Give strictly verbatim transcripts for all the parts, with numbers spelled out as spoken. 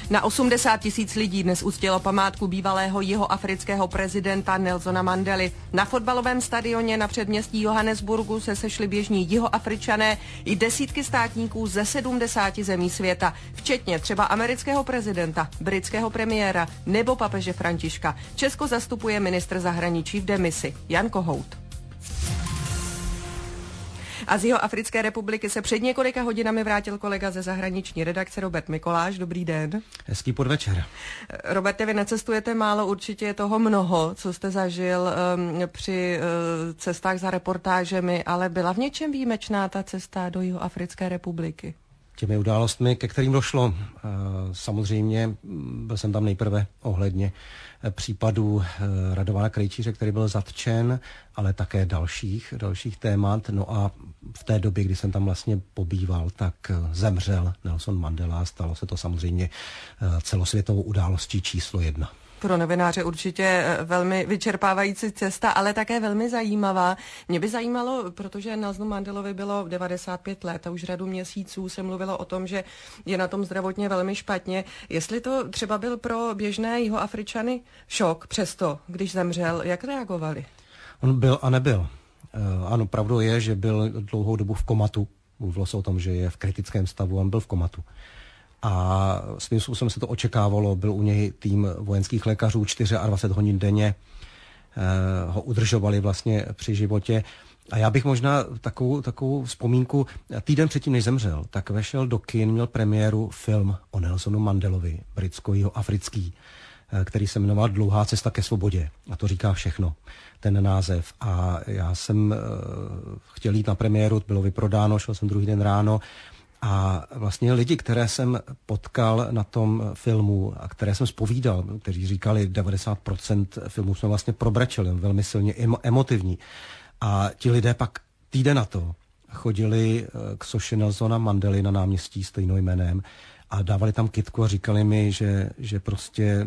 Na osmdesát tisíc lidí dnes uctilo památku bývalého jihoafrického prezidenta Nelsona Mandely. Na fotbalovém stadioně na předměstí Johannesburgu se sešli běžní jihoafričané i desítky státníků ze sedmdesáti zemí světa, včetně třeba amerického prezidenta, britského premiéra nebo papeže Františka. Česko zastupuje ministr zahraničí v demisi Jan Kohout. A z Jihoafrické republiky se před několika hodinami vrátil kolega ze zahraniční redakce Robert Mikoláš. Dobrý den. Hezký podvečer. Roberte, vy necestujete málo, určitě je toho mnoho, co jste zažil um, při uh, cestách za reportážemi, ale byla v něčem výjimečná ta cesta do Jihoafrické republiky? Těmi událostmi, ke kterým došlo, uh, samozřejmě byl jsem tam nejprve ohledně případů uh, Radovana Krejčíře, který byl zatčen, ale také dalších, dalších témat. No a v té době, kdy jsem tam vlastně pobýval, tak zemřel Nelson Mandela a stalo se to samozřejmě celosvětovou událostí číslo jedna. Pro novináře určitě velmi vyčerpávající cesta, ale také velmi zajímavá. Mě by zajímalo, protože Nelsonu Mandelovi bylo devadesát pět let a už řadu měsíců se mluvilo o tom, že je na tom zdravotně velmi špatně. Jestli to třeba byl pro běžné Jihoafričany šok přesto, když zemřel, jak reagovali? On byl a nebyl. Ano, pravdou je, že byl dlouhou dobu v komatu. Mluvilo se o tom, že je v kritickém stavu, on byl v komatu. A svým způsobem se to očekávalo, byl u něj tým vojenských lékařů, dvacet čtyři hodin denně eh, ho udržovali vlastně při životě. A já bych možná takovou, takovou vzpomínku, týden předtím, než zemřel, tak vešel do kin, měl premiéru film o Nelsonu Mandelovi, britsko-jihoafrický, eh, který se jmenoval Dlouhá cesta ke svobodě. A to říká všechno, ten název. A já jsem eh, chtěl jít na premiéru, bylo vyprodáno, šel jsem druhý den ráno. A vlastně lidi, které jsem potkal na tom filmu a které jsem zpovídal, kteří říkali, devadesát procent filmu jsme vlastně probrečeli, velmi silně emotivní. A ti lidé pak týden na to chodili k soše Nelsona Mandely na náměstí stejnojmenném a dávali tam kytku a říkali mi, že, že prostě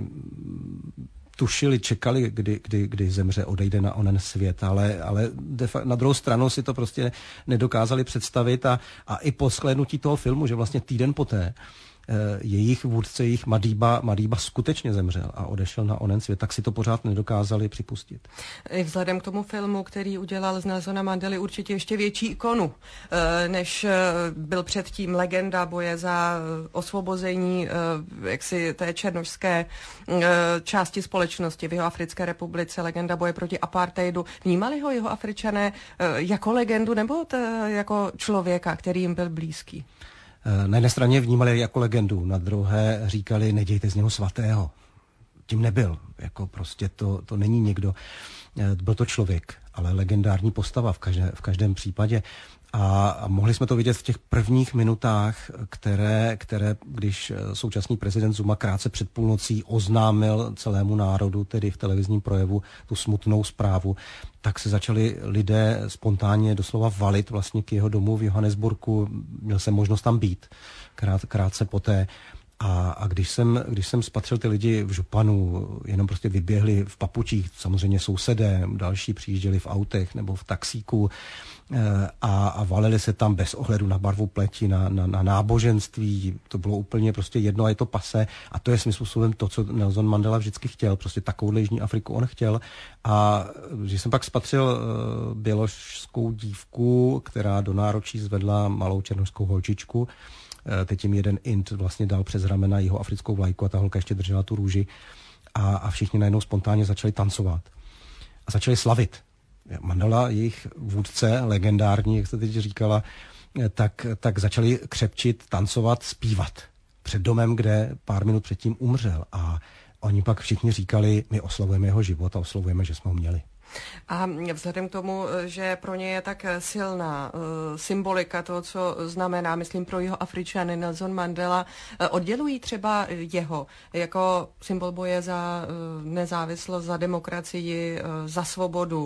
tušili, čekali, kdy, kdy, kdy zemře, odejde na onen svět, ale, ale na druhou stranu si to prostě nedokázali představit a, a i po shlédnutí toho filmu, že vlastně týden poté jejich vůdce, jejich Madiba, Madiba skutečně zemřel a odešel na onen svět, tak si to pořád nedokázali připustit. Vzhledem k tomu filmu, který udělal z Nelsona Mandely určitě ještě větší ikonu, než byl předtím legenda boje za osvobození jaksi té černošské části společnosti v Jihoafrické republice, legenda boje proti apartheidu. Vnímali ho Jihoafričané jako legendu nebo jako člověka, který jim byl blízký? Na jedné straně vnímali jako legendu, na druhé říkali, nedějte z něho svatého. Tím nebyl, jako prostě to, to není někdo, byl to člověk, ale legendární postava v, každé, v každém případě. A, a mohli jsme to vidět v těch prvních minutách, které, které, když současný prezident Zuma krátce před půlnocí oznámil celému národu, tedy v televizním projevu, tu smutnou zprávu, tak se začali lidé spontánně doslova valit vlastně k jeho domu v Johannesburgu. Měl jsem možnost tam být krát, krátce poté. A, a když jsem, když jsem spatřil ty lidi v županu, jenom prostě vyběhli v papučích, samozřejmě sousedé, další přijížděli v autech nebo v taxíku a, a valili se tam bez ohledu na barvu pleti, na, na, na náboženství. To bylo úplně prostě jedno a je to pase. A to je svým způsobem to, co Nelson Mandela vždycky chtěl. Prostě takovou Jižní Afriku on chtěl. A když jsem pak spatřil uh, běložskou dívku, která do náročí zvedla malou černošskou holčičku, teď jim jeden int vlastně dal přes ramena jihoafrickou vlajku a ta holka ještě držela tu růži a, a všichni najednou spontánně začali tancovat a začali slavit. Mandela, jejich vůdce, legendární, jak jste teď říkala, tak, tak začali křepčit, tancovat, zpívat před domem, kde pár minut předtím umřel a oni pak všichni říkali, my oslavujeme jeho život a oslavujeme, že jsme ho měli. A vzhledem k tomu, že pro ně je tak silná uh, symbolika toho, co znamená, myslím, pro Jihoafričany Nelson Mandela, uh, oddělují třeba jeho jako symbol boje za uh, nezávislost, za demokracii, uh, za svobodu,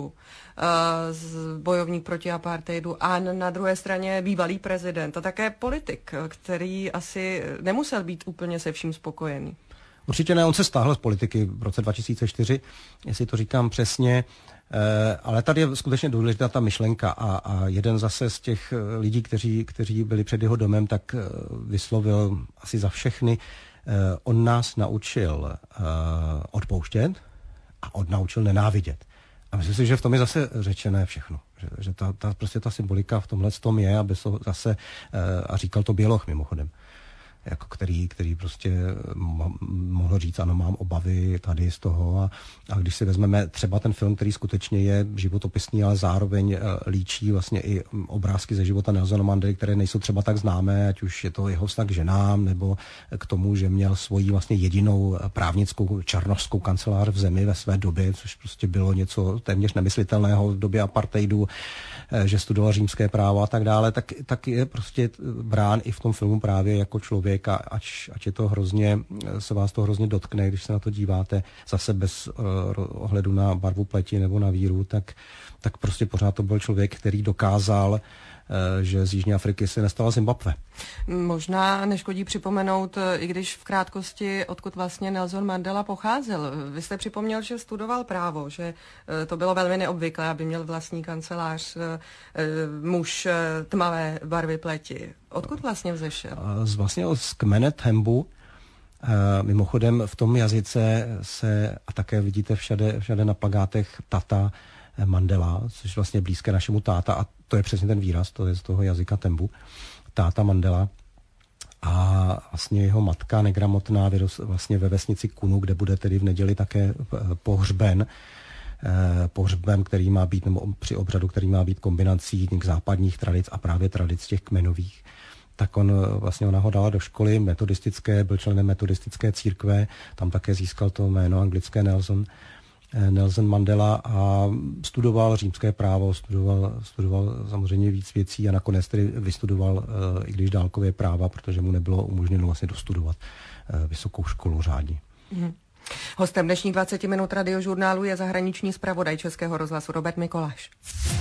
uh, bojovník proti apartheidu a na druhé straně bývalý prezident a také politik, který asi nemusel být úplně se vším spokojený. Určitě ne, on se stáhl z politiky v roce dva tisíce čtyři, jestli to říkám přesně, ale tady je skutečně důležitá ta myšlenka a, a jeden zase z těch lidí, kteří, kteří byli před jeho domem, tak vyslovil asi za všechny On nás naučil odpouštět a odnaučil nenávidět. A myslím si, že v tom je zase řečené všechno. Že, že ta, ta, prostě ta symbolika v tomhle tom je, aby to zase, a říkal to Běloch mimochodem, jako který, který prostě mohl říct, ano, mám obavy tady z toho a, a když si vezmeme třeba ten film, který skutečně je životopisný, ale zároveň líčí vlastně i obrázky ze života Nelsona Mandely, které nejsou třeba tak známé, ať už je to jeho vztah k ženám, nebo k tomu, že měl svoji vlastně jedinou právnickou černošskou kancelář v zemi ve své době, což prostě bylo něco téměř nemyslitelného v době apartheidu, že studoval římské právo a tak dále, tak, tak je prostě brán i v tom filmu právě jako člověk, a ač, ač je to hrozně, se vás to hrozně dotkne, když se na to díváte zase bez uh, ohledu na barvu pleti nebo na víru, tak, tak prostě pořád to byl člověk, který dokázal, uh, že z Jižní Afriky se nestala Zimbabwe. Možná neškodí připomenout, i když v krátkosti, odkud vlastně Nelson Mandela pocházel. Vy jste připomněl, že studoval právo, že to bylo velmi neobvyklé, aby měl vlastní kancelář muž tmavé barvy pleti. Odkud vlastně vzešel? Z vlastně z kmene Thembu. Mimochodem v tom jazyce se, a také vidíte všade, všade na plakátech Tata Mandela, což vlastně blízké našemu táta, a to je přesně ten výraz, to je z toho jazyka Thembu, táta Mandela. A vlastně jeho matka negramotná vlastně ve vesnici Kunu, kde bude tedy v neděli také pohřben, pohřben, který má být, nebo při obřadu, který má být kombinací západních tradic a právě tradic těch kmenových. Tak on vlastně ona ho dala do školy metodistické, byl členem metodistické církve, tam také získal to jméno anglické Nelson, Nelson Mandela a studoval římské právo, studoval, studoval samozřejmě víc věcí a nakonec tedy vystudoval, i když dálkově práva, protože mu nebylo umožněno vlastně dostudovat vysokou školu řádně. Mm. Hostem dnešních dvacet minut radiožurnálu je zahraniční zpravodaj Českého rozhlasu Robert Mikoláš.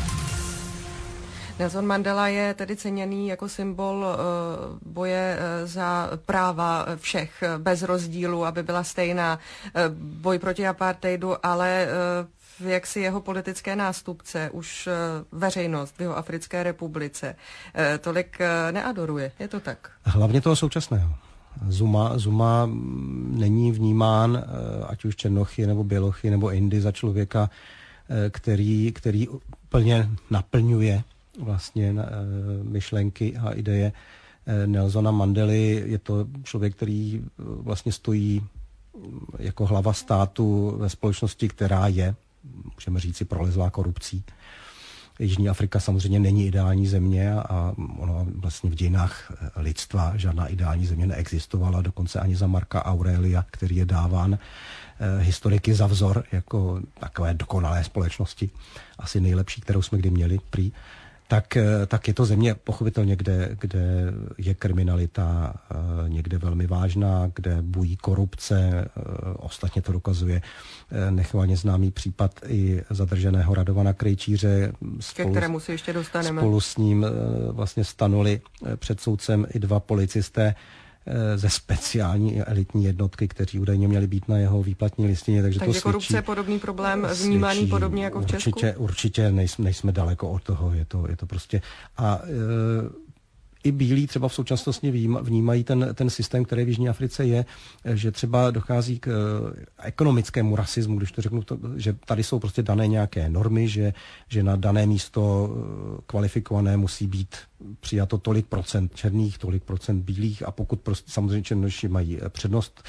Nelson Mandela je tedy ceněný jako symbol uh, boje uh, za práva všech bez rozdílu, aby byla stejná, uh, boj proti apartheidu, ale uh, jak si jeho politické nástupce už uh, veřejnost v jeho Africké republice uh, tolik uh, neadoruje. Je to tak? Hlavně toho současného. Zuma, Zuma není vnímán, ať už Černochy nebo Bělochy nebo Indy, za člověka, který, který plně naplňuje vlastně myšlenky a ideje Nelsona Mandely. Je to člověk, který vlastně stojí jako hlava státu ve společnosti, která je, můžeme říct si, prolezlá korupcí. Jižní Afrika samozřejmě není ideální země a ono vlastně v dějinách lidstva žádná ideální země neexistovala, dokonce ani za Marka Aurelia, který je dáván eh, historiky za vzor jako takové dokonalé společnosti, asi nejlepší, kterou jsme kdy měli prý. Tak, tak je to země pochopitelně, kde, kde je kriminalita někde velmi vážná, kde bují korupce, ostatně to dokazuje nechvalně známý případ i zadrženého Radovana Krejčíře. Ke kterému se ještě dostaneme. Spolu s ním vlastně stanuli před soudcem i dva policisté ze speciální elitní jednotky, kteří údajně měli být na jeho výplatní listině. Takže, takže to korupce je podobný problém, vnímaný svědčí, podobně jako v Česku? Určitě, určitě nejsme, nejsme daleko od toho. Je to, je to prostě... A e, i bílí třeba v současnosti vnímají ten, ten systém, který v Jižní Africe je, že třeba dochází k ekonomickému rasismu, když to řeknu, to, že tady jsou prostě dané nějaké normy, že, že na dané místo kvalifikované musí být přijato tolik procent černých, tolik procent bílých a pokud prostě samozřejmě černoši mají přednost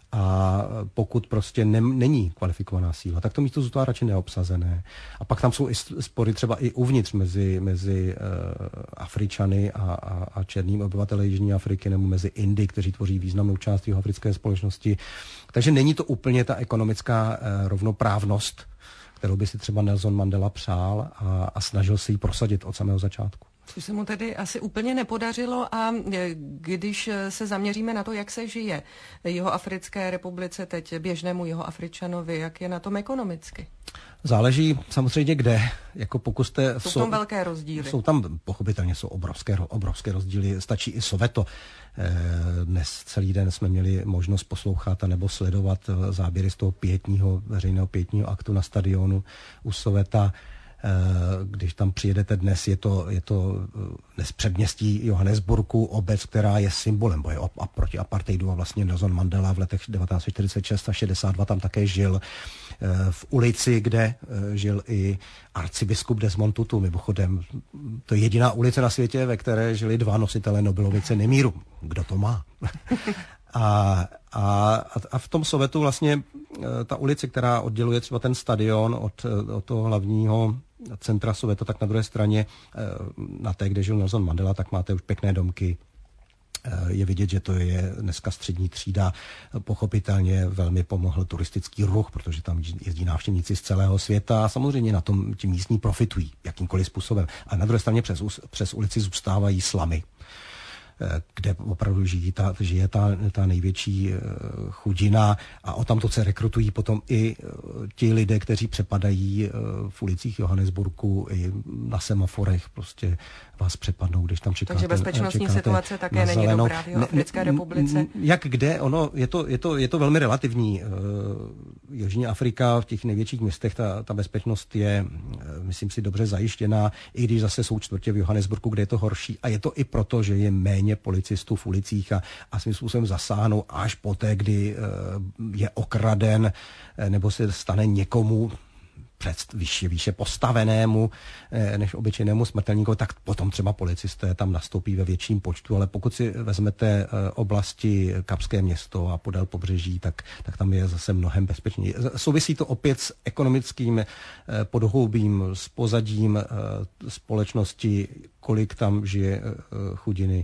a pokud prostě ne, není kvalifikovaná síla, tak to místo zůstává radši neobsazené. A pak tam jsou i spory třeba i uvnitř mezi, mezi uh, Afričany a, a, a černými obyvateli Jižní Afriky nebo mezi Indy, kteří tvoří významnou část jeho africké společnosti. Takže není to úplně ta ekonomická uh, rovnoprávnost, kterou by si třeba Nelson Mandela přál a, a snažil se ji prosadit od samého začátku. Což se mu tedy asi úplně nepodařilo a když se zaměříme na to, jak se žije jeho Africké republice teď běžnému jeho Afričanovi, jak je na tom ekonomicky? Záleží samozřejmě kde. Jako pokud jste, jsou tam velké rozdíly. Jsou tam, pochopitelně jsou obrovské, obrovské rozdíly. Stačí i Soweto. Dnes celý den jsme měli možnost poslouchat a nebo sledovat záběry z toho pětního, veřejného pětního aktu na stadionu u Soweta. Když tam přijedete dnes, je to, je to dnes předměstí Johannesburgu, obec, která je symbolem boje proti apartheidu a vlastně Nelson Mandela v letech devatenáct set čtyřicet šest a šedesát dva tam také žil. V ulici, kde žil i arcibiskup Desmond Tutu, mimochodem. To je jediná ulice na světě, ve které žili dva nositelé Nobelovy ceny míru. Kdo to má? A, a, a v tom Sovětu vlastně ta ulice, která odděluje třeba ten stadion od, od toho hlavního centra Sovětu, tak na druhé straně, na té, kde žil Nelson Mandela, tak máte už pěkné domky. Je vidět, že to je dneska střední třída. Pochopitelně velmi pomohl turistický ruch, protože tam jezdí návštěvníci z celého světa a samozřejmě na tom ti místní profitují jakýmkoliv způsobem. A na druhé straně přes, přes ulici zůstávají slamy, kde opravdu žije ta, žije ta, ta největší chudina a o tamto se rekrutují potom i ti lidé, kteří přepadají v ulicích Johannesburgu i na semaforech, prostě vás přepadnou, když tam čekáte. Takže bezpečnostní situace také není dobrá v Africké republice? Jak kde? Ono, je to, je to, je to velmi relativní. Jižní Afrika v těch největších městech, ta, ta bezpečnost je, myslím si, dobře zajištěná, i když zase jsou čtvrtě v Johannesburgu, kde je to horší. A je to i proto, že je méně policistů v ulicích a, a svým způsobem zasáhnou až poté, kdy je okraden nebo se stane někomu před výše, výše postavenému než obyčejnému smrtelníkovi, tak potom třeba policisté tam nastoupí ve větším počtu, ale pokud si vezmete oblasti Kapské město a podél pobřeží, tak, tak tam je zase mnohem bezpečněji. Souvisí to opět s ekonomickým podhoubím, s pozadím společnosti, kolik tam žije chudiny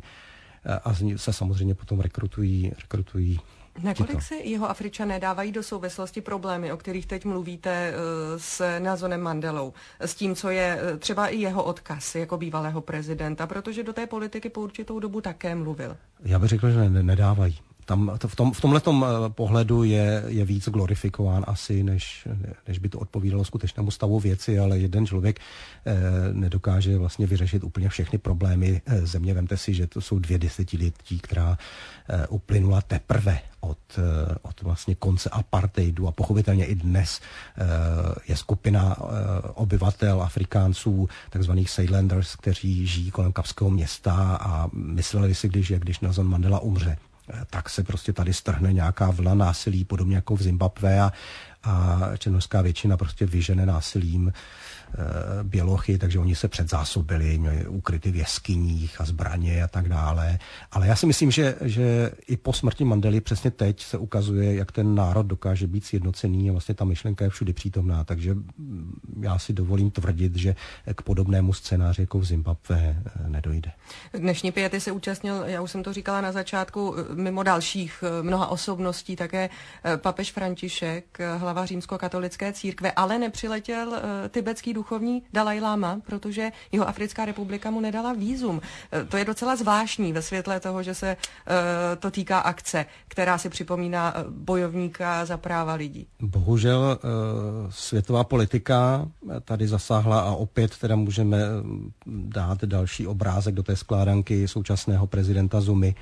a se samozřejmě potom rekrutují, rekrutují Nakolik se jeho Afričané dávají do souvislosti problémy, o kterých teď mluvíte s Nelsonem Mandelou, s tím, co je třeba i jeho odkaz jako bývalého prezidenta, protože do té politiky po určitou dobu také mluvil? Já bych řekl, že ne, nedávají. Tam, v, tom, v tomhletom pohledu je, je víc glorifikován asi, než, než by to odpovídalo skutečnému stavu věci, ale jeden člověk eh, nedokáže vlastně vyřešit úplně všechny problémy země. Vemte si, že to jsou dvě desetiletí, která eh, uplynula teprve od, eh, od vlastně konce apartheidu a pochopitelně i dnes eh, je skupina eh, obyvatel Afrikánců, takzvaných Seylanders, kteří žijí kolem Kapského města a mysleli si, když, když Nelson Mandela umře, tak se prostě tady strhne nějaká vlna násilí, podobně jako v Zimbabwe a, a černošská většina prostě vyžene násilím e, bělochy, takže oni se předzásobili, měli ukryty v jeskyních a zbraně a tak dále. Ale já si myslím, že, že i po smrti Mandely přesně teď se ukazuje, jak ten národ dokáže být sjednocený a vlastně ta myšlenka je všudy přítomná, takže já si dovolím tvrdit, že k podobnému scénáři jako v Zimbabwe nedojde. Dnešní piety se účastnil, já už jsem to říkala na začátku, mimo dalších mnoha osobností, také papež František, hlava římskokatolické církve, ale nepřiletěl uh, tibetský duchovní Dalaj Lama, protože jeho Africká republika mu nedala vízum. Uh, to je docela zvláštní ve světle toho, že se uh, to týká akce, která si připomíná uh, bojovníka za práva lidí. Bohužel uh, světová politika tady zasáhla a opět teda můžeme dát další obrázek do té skládanky současného prezidenta Zumy,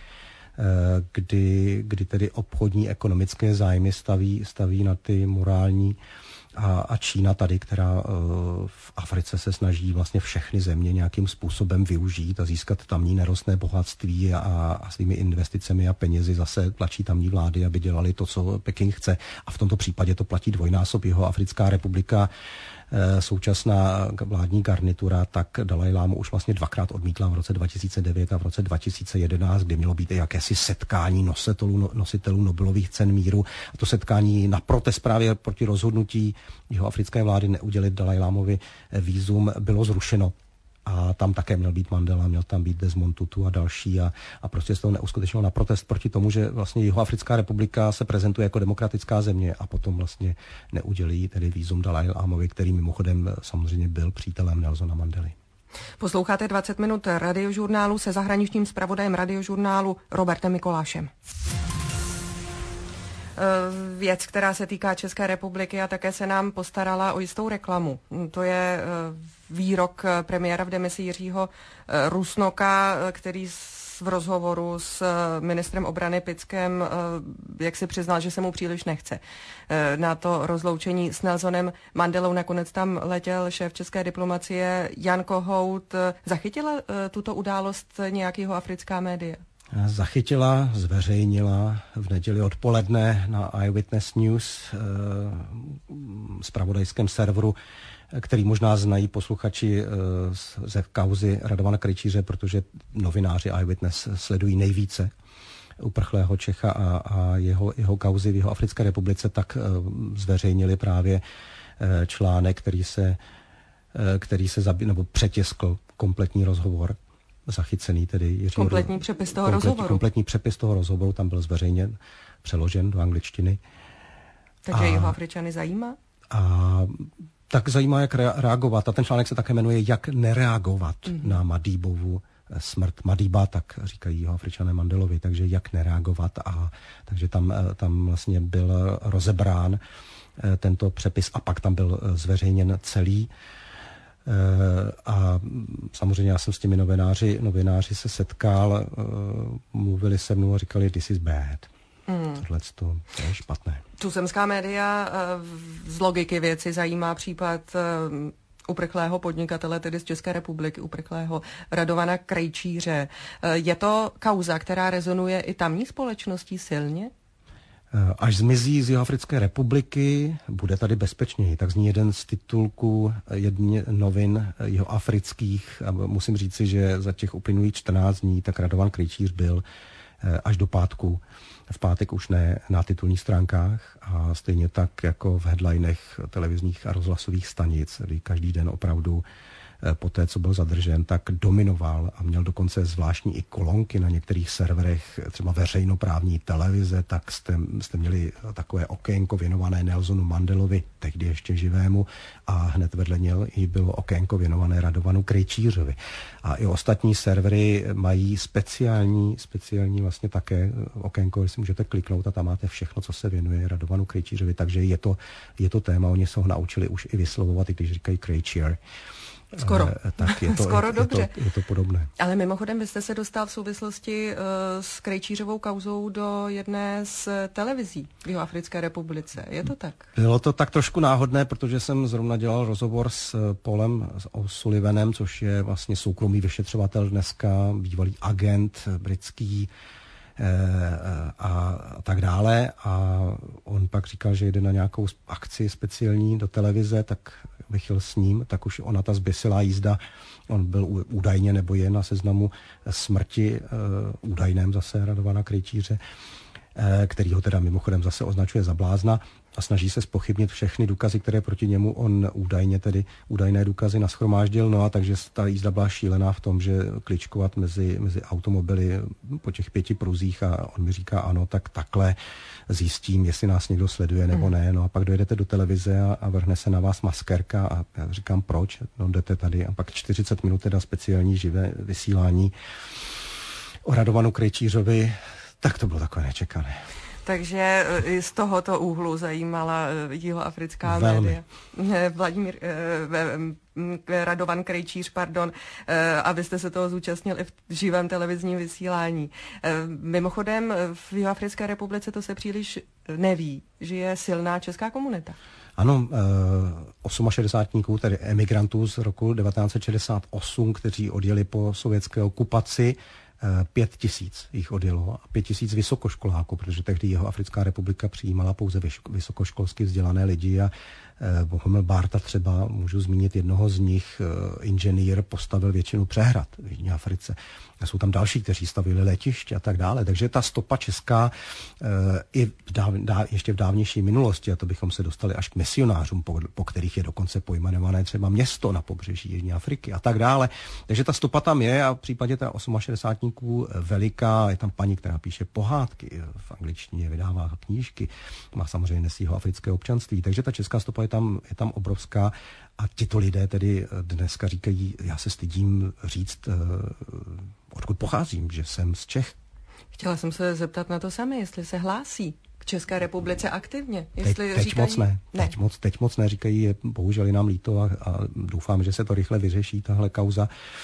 kdy, kdy tedy obchodní ekonomické zájmy staví, staví na ty morální a, a Čína tady, která uh, v Africe se snaží vlastně všechny země nějakým způsobem využít a získat tamní nerostné bohatství a, a svými investicemi a penězi zase tlačí tamní vlády, aby dělali to, co Peking chce. A v tomto případě to platí dvojnásob. Jeho Africká republika, současná vládní garnitura, tak Dalaj Lámu už vlastně dvakrát odmítla v roce dva tisíce devět a v roce dva tisíce jedenáct, kdy mělo být i jakési setkání nositelů, nositelů Nobelových cen míru. A to setkání na protest právě proti rozhodnutí jeho africké vlády neudělit Dalaj Lámovi vízum bylo zrušeno. A tam také měl být Mandela, měl tam být Desmond Tutu a další a, a prostě se to neuskutečnilo na protest proti tomu, že vlastně Jihoafrická republika se prezentuje jako demokratická země a potom vlastně neudělí tedy vízum Dalaj Lámovi, který mimochodem samozřejmě byl přítelem Nelsona Mandely. Posloucháte dvacet minut radiožurnálu se zahraničním zpravodajem radiožurnálu Robertem Mikolášem. Věc, která se týká České republiky a také se nám postarala o jistou reklamu. To je výrok premiéra v demisi Jiřího Rusnoka, který v rozhovoru s ministrem obrany Pickem jak si přiznal, že se mu příliš nechce na to rozloučení s Nelsonem Mandelou. Nakonec tam letěl šéf české diplomacie Jan Kohout. Zachytila tuto událost nějakého africká média? Zachytila, zveřejnila v neděli odpoledne na Eyewitness News, zpravodajském serveru, který možná znají posluchači ze kauzy Radovana Krejčíře, protože novináři Eyewitness sledují nejvíce uprchlého Čecha a, a jeho, jeho kauzy v jeho Africké republice, tak zveřejnili právě článek, který se, který se zabí, nebo přetiskl kompletní rozhovor, zachycený tedy Jiří kompletní přepis toho kompletní, rozhovoru. Kompletní přepis toho rozhovoru, tam byl zveřejněn, přeložen do angličtiny. Takže jeho Afričany zajímá? A tak zajímá, jak reagovat. A ten článek se také jmenuje Jak nereagovat mm-hmm. na Madibovu smrt. Madiba, tak říkají jeho Afričané Mandelovi, takže jak nereagovat. A takže tam, tam vlastně byl rozebrán tento přepis a pak tam byl zveřejněn celý. A samozřejmě já jsem s těmi novináři, novináři se setkal, mluvili se mnou a říkali, this is bad. Mm. Tohle to je špatné. Tuzemská média z logiky věci zajímá případ uprchlého podnikatele, tedy z České republiky, uprchlého Radovana Krejčíře. Je to kauza, která rezonuje i tamní společností silně? Až zmizí z Jihoafrické republiky, bude tady bezpečněji. Tak zní jeden z titulků jedně novin jihoafrických. A musím říci, že za těch uplynulých čtrnáct dní tak Radovan Krejčíř byl až do pátku. V pátek už ne na titulních stránkách a stejně tak jako v headlinech televizních a rozhlasových stanic, kdy každý den opravdu po té, co byl zadržen, tak dominoval a měl dokonce zvláštní i kolonky na některých serverech, třeba veřejnoprávní televize, tak jste, jste měli takové okénko věnované Nelsonu Mandelovi, tehdy ještě živému, a hned vedle něj i bylo okénko věnované Radovanu Krejčířovi. A i ostatní servery mají speciální, speciální vlastně také okénko, jestli můžete kliknout a tam máte všechno, co se věnuje Radovanu Krejčířovi, takže je to, je to téma, oni se ho naučili už i vyslovovat, i když říkají Krejčír. Skoro. Tak je to, Skoro je, dobře. Je to, je to podobné. Ale mimochodem, vy jste se dostal v souvislosti uh, s Krejčířovou kauzou do jedné z televizí v Jihoafrické republice. Je to tak? Bylo to tak trošku náhodné, protože jsem zrovna dělal rozhovor s Paulem O'Sullivanem, což je vlastně soukromý vyšetřovatel dneska, bývalý agent britský a tak dále. A on pak říkal, že jde na nějakou akci speciální do televize, tak bych jel s ním, tak už ona ta zběsilá jízda, on byl údajně nebo je na seznamu smrti údajném zase Radovana Krejčíře, který ho teda mimochodem zase označuje za blázna a snaží se zpochybnit všechny důkazy, které proti němu on údajně tedy údajné důkazy nashromáždil. No a takže ta jízda byla šílená v tom, že kličkovat mezi, mezi automobily po těch pěti pruzích a on mi říká ano, tak takhle zjistím, jestli nás někdo sleduje nebo ne. No a pak dojedete do televize a, a vrhne se na vás maskerka a já říkám proč? No jdete tady a pak čtyřicet minut teda speciální živé vysílání o Radovanu Krejčířovi. Tak to bylo takové nečekané. Takže i z tohoto úhlu zajímala jihoafrická Velmi. média. Vladimír eh, Radovan Krejčíř, pardon, eh, abyste se toho zúčastnil i v živém televizním vysílání. Eh, mimochodem v Jihoafrické republice to se příliš neví, že je silná česká komunita. Ano, osmašedesátníků, tedy emigrantů z roku devatenáct set šedesát osm, kteří odjeli po sovětské okupaci, Pět tisíc jich odjelo a pět tisíc vysokoškoláků, protože tehdy Jihoafrická republika přijímala pouze vysokoškolsky vzdělané lidi a Bohumil Bárta třeba, můžu zmínit jednoho z nich, inženýr, postavil většinu přehrad v Jižní Africe. A jsou tam další, kteří stavili letiště a tak dále. Takže ta stopa česká i v dáv, dá, ještě v dávnější minulosti, a to bychom se dostali až k misionářům, po, po kterých je dokonce pojmenované třeba město na pobřeží Jižní Afriky a tak dále. Takže ta stopa tam je a v případě ta osmašedesátníků veliká, je tam paní, která píše pohádky, v angličtině vydává knížky, má samozřejmě nesí africké občanství, takže ta česká stopa je tam, je tam obrovská a tito lidé tedy dneska říkají, já se stydím říct, odkud pocházím, že jsem z Čech. Chtěla jsem se zeptat na to samé, jestli se hlásí k České republice aktivně. Jestli teď teď říkají... moc ne. ne. Teď, moc, teď moc ne, říkají, je, bohužel je nám líto a, a doufám, že se to rychle vyřeší, tahle kauza.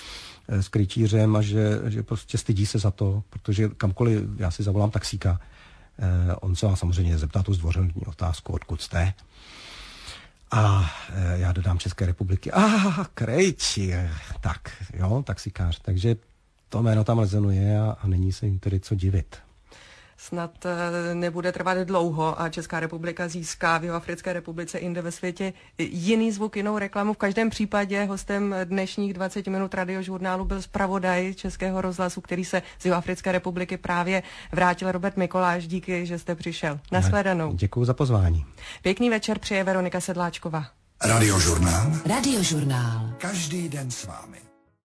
s kryčířem a že, že prostě stydí se za to, protože kamkoliv já si zavolám taxíka, eh, on se vám samozřejmě zeptá tu zdvořilní otázku, odkud jste. A eh, já dodám České republiky. Ah, krejčír. Tak, jo, taxikář. Takže to jméno tam rezonuje a, a není se jim tedy co divit. Snad nebude trvat dlouho a Česká republika získá v Jihoafrické republice jinde ve světě jiný zvuk, jinou reklamu. V každém případě hostem dnešních dvacet minut radiožurnálu byl zpravodaj Českého rozhlasu, který se z Jihoafrické republiky právě vrátil, Robert Mikoláš. Díky, že jste přišel. Nashledanou. Děkuji za pozvání. Pěkný večer přeje Veronika Sedláčková. Radiožurnál. Radiožurnál. Každý den s vámi.